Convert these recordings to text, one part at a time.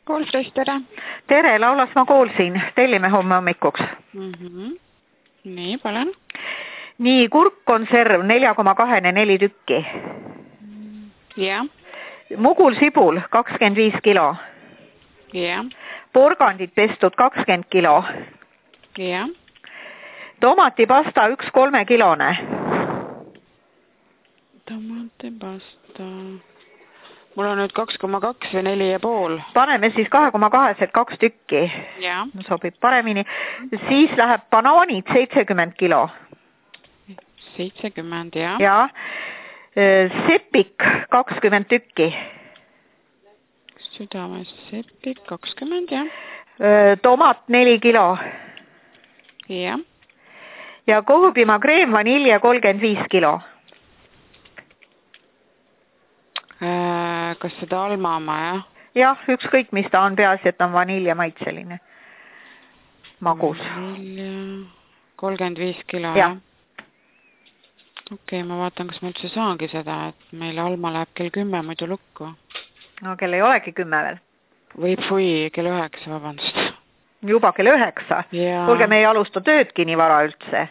Koolsrööst, tere! Tere, Laulasmaa kool siin. Tellime homme hommikuks. Nii, palun. Nii, kurkkonserv 4,2 tükki. Ja. Mugul sibul 25 kilo. Ja. Porgandid pestud 20 kilo. Ja. Tomatipasta 1 3-kilone. Tomatipasta. Mul on nüüd 2,2 või 4,5. Paneme siis 2,2, 2 tükki. Ja. Sobib paremini. Siis läheb banaanid 70 kilo. 70, ja. Ja. Sepik 20 tükki. Südames sepik 20, ja. Tomat 4 kilo. Ja. Ja kohupima kreem vanilje 35 kilo. Kas seda Alma oma, jah? Jah, ükskõik mis ta on, peaasi, et on vanilje maitseline. Magus. Vanilje 35 kilo, jah? Okei, ma vaatan, kas ma üldse saangi seda, et meil Alma läheb kell 10 muidu lukku. No kell ei olegi 10 veel. Või kell 9, vabandust. Juba kell 9? Ja. Kuulge, me ei alusta töödki nii vara üldse.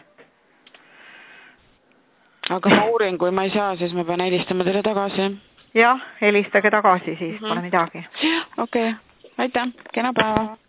Aga ma uurin, kui ma ei saa, siis ma pean helistama teile tagasi. Jah, helistage tagasi, siis pole midagi. Okei, aitäh, kena päeva.